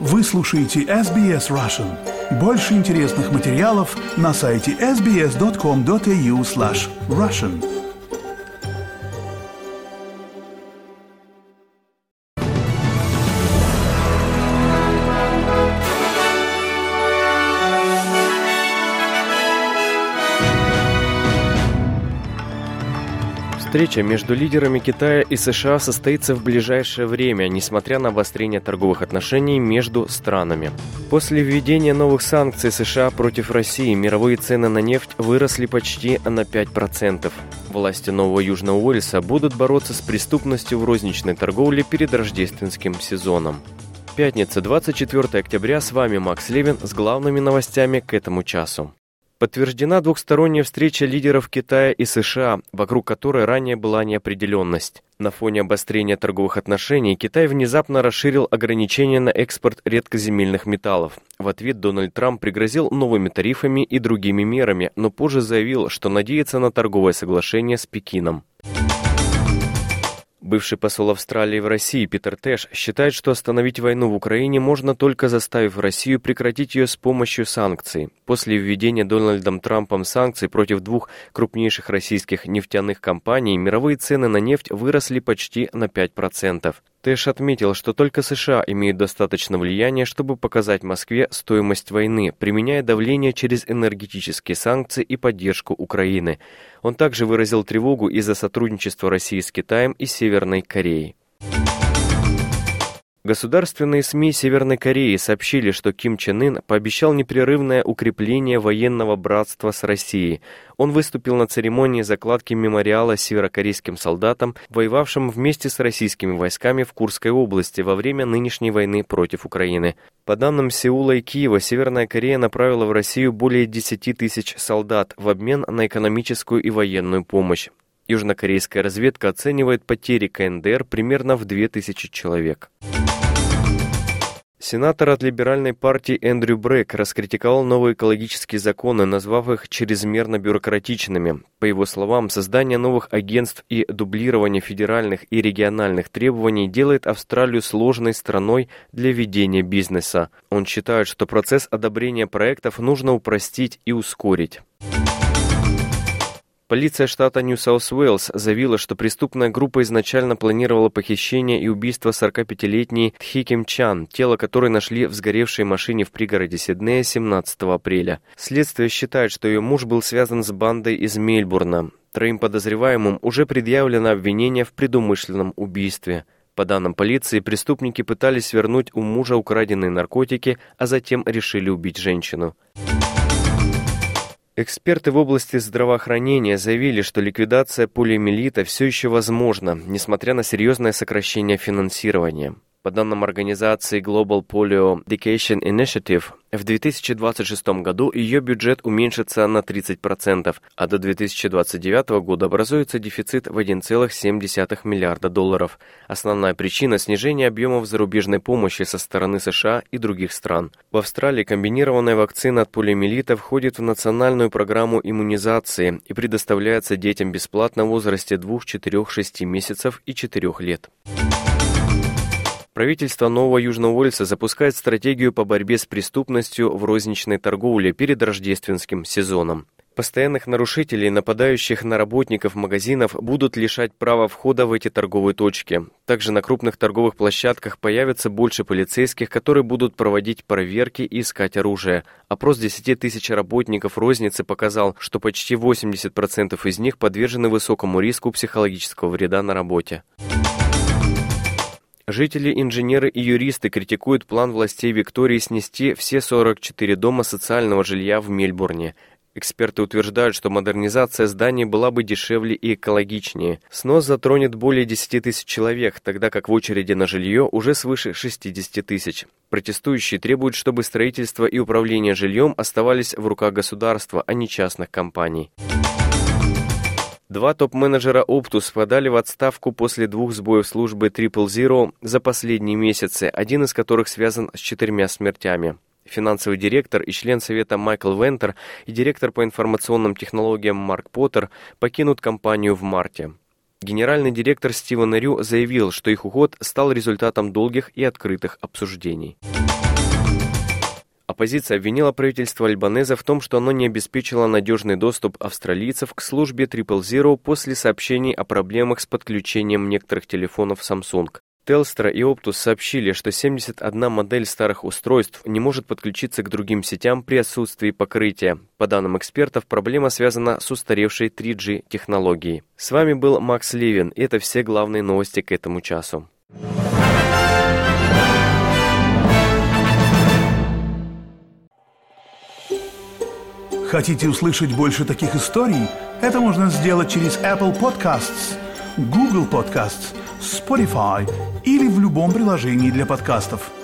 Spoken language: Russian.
Вы слушаете SBS Russian. Больше интересных материалов на сайте sbs.com.au/russian. Встреча между лидерами Китая и США состоится в ближайшее время, несмотря на обострение торговых отношений между странами. После введения новых санкций США против России мировые цены на нефть выросли почти на 5%. Власти Нового Южного Уэльса будут бороться с преступностью в розничной торговле перед рождественским сезоном. Пятница, 24 октября, с вами Макс Левин с главными новостями к этому часу. Подтверждена двухсторонняя встреча лидеров Китая и США, вокруг которой ранее была неопределенность. На фоне обострения торговых отношений Китай внезапно расширил ограничения на экспорт редкоземельных металлов. В ответ Дональд Трамп пригрозил новыми тарифами и другими мерами, но позже заявил, что надеется на торговое соглашение с Пекином. Бывший посол Австралии в России Питер Тэш считает, что остановить войну в Украине можно только заставив Россию прекратить ее с помощью санкций. После введения Дональдом Трампом санкций против двух крупнейших российских нефтяных компаний мировые цены на нефть выросли почти на 5%. Тэш отметил, что только США имеют достаточно влияния, чтобы показать Москве стоимость войны, применяя давление через энергетические санкции и поддержку Украины. Он также выразил тревогу из-за сотрудничества России с Китаем и Северной Кореей. Государственные СМИ Северной Кореи сообщили, что Ким Чен Ын пообещал непрерывное укрепление военного братства с Россией. Он выступил на церемонии закладки мемориала северокорейским солдатам, воевавшим вместе с российскими войсками в Курской области во время нынешней войны против Украины. По данным Сеула и Киева, Северная Корея направила в Россию более 10 тысяч солдат в обмен на экономическую и военную помощь. Южнокорейская разведка оценивает потери КНДР примерно в 2000 человек. Сенатор от либеральной партии Эндрю Брэк раскритиковал новые экологические законы, назвав их чрезмерно бюрократичными. По его словам, создание новых агентств и дублирование федеральных и региональных требований делает Австралию сложной страной для ведения бизнеса. Он считает, что процесс одобрения проектов нужно упростить и ускорить. Полиция штата Нью-Саус-Уэльс заявила, что преступная группа изначально планировала похищение и убийство 45-летней Тхи Ким Чан, тело которой нашли в сгоревшей машине в пригороде Сиднея 17 апреля. Следствие считает, что ее муж был связан с бандой из Мельбурна. 3 подозреваемым уже предъявлено обвинение в предумышленном убийстве. По данным полиции, преступники пытались вернуть у мужа украденные наркотики, а затем решили убить женщину. Эксперты в области здравоохранения заявили, что ликвидация полиомиелита все еще возможна, несмотря на серьезное сокращение финансирования. По данным организации Global Polio Eradication Initiative, в 2026 году ее бюджет уменьшится на 30%, а до 2029 года образуется дефицит в $1,7 миллиарда. Основная причина – снижение объемов зарубежной помощи со стороны США и других стран. В Австралии комбинированная вакцина от полиомиелита входит в национальную программу иммунизации и предоставляется детям бесплатно в возрасте 2, 4, 6 месяцев и 4 лет. Правительство Нового Южного Уэльса запускает стратегию по борьбе с преступностью в розничной торговле перед рождественским сезоном. Постоянных нарушителей, нападающих на работников магазинов, будут лишать права входа в эти торговые точки. Также на крупных торговых площадках появится больше полицейских, которые будут проводить проверки и искать оружие. Опрос 10 тысяч работников розницы показал, что почти 80% из них подвержены высокому риску психологического вреда на работе. Жители, инженеры и юристы критикуют план властей Виктории снести все 44 дома социального жилья в Мельбурне. Эксперты утверждают, что модернизация зданий была бы дешевле и экологичнее. Снос затронет более 10 тысяч человек, тогда как в очереди на жилье уже свыше 60 тысяч. Протестующие требуют, чтобы строительство и управление жильем оставались в руках государства, а не частных компаний. 2 топ-менеджера Optus подали в отставку после 2 сбоев службы Triple Zero за последние месяцы, один из которых связан с 4 смертями. Финансовый директор и член совета Майкл Вентер и директор по информационным технологиям Марк Поттер покинут компанию в марте. Генеральный директор Стивен Рю заявил, что их уход стал результатом долгих и открытых обсуждений. Оппозиция обвинила правительство Альбанезе в том, что оно не обеспечило надежный доступ австралийцев к службе 000 после сообщений о проблемах с подключением некоторых телефонов Samsung. Telstra и Optus сообщили, что 71 модель старых устройств не может подключиться к другим сетям при отсутствии покрытия. По данным экспертов, проблема связана с устаревшей 3G-технологией. С вами был Макс Левин, и это все главные новости к этому часу. Хотите услышать больше таких историй? Это можно сделать через Apple Podcasts, Google Podcasts, Spotify или в любом приложении для подкастов.